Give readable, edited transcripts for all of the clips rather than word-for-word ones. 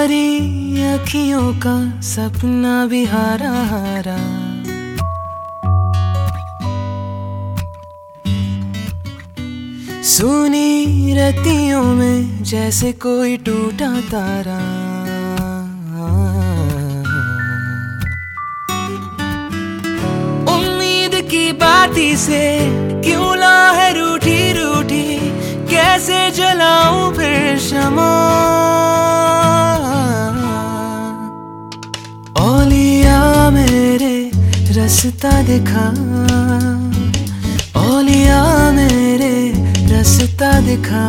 तुम्हारी अखियों का सपना भी हारा हारा, सुनी रतियों में जैसे कोई टूटा तारा। उम्मीद की बाती से क्यों ला है रूठी रूठी, कैसे जलाऊं फिर शमा। औलिया मेरे रास्ता दिखा, औलिया मेरे रास्ता दिखा,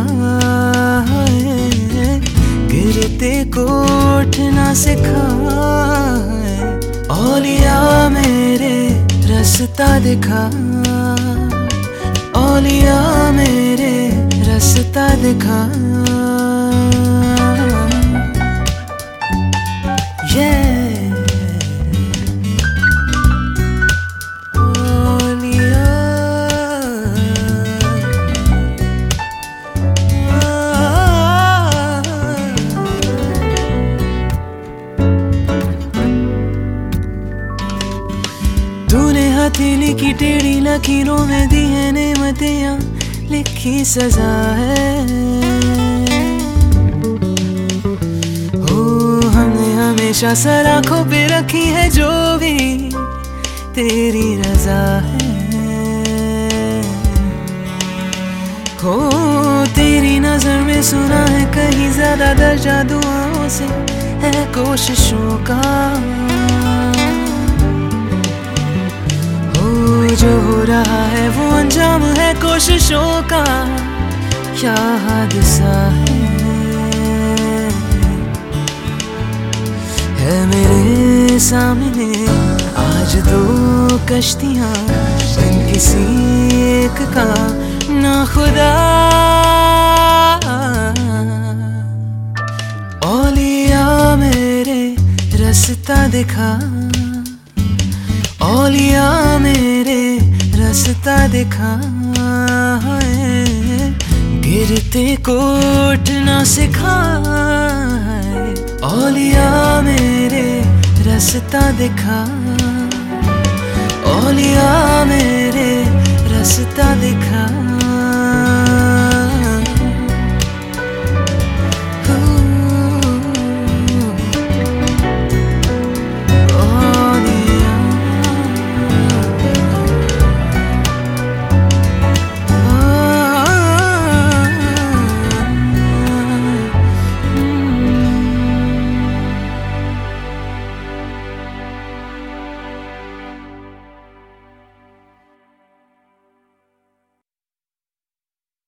गिरते को उठना सिखा। औलिया मेरे रास्ता दिखा, औलिया मेरे रास्ता दिखा। तूने हथेली की टेढ़ी लकीरों में दी है नेमतियां, लिखी सजा है। हो हमने हमेशा सर आंखों पे रखी है, जो भी तेरी रजा है। हो तेरी नजर में सुना है कहीं ज्यादा दर्जा दुआओं से है कोशिशों का। जो हो रहा है वो अंजाम है कोशिशों का, क्या हादसा है मेरे सामने। आज दो कश्तियां बिन किसी एक का ना खुदा। औलिया मेरे रास्ता दिखा, औलिया मेरे रास्ता दिखा, गिरते को उठना सिखा। औलिया मेरे रास्ता दिखा, औलिया मेरे रास्ता दिखा।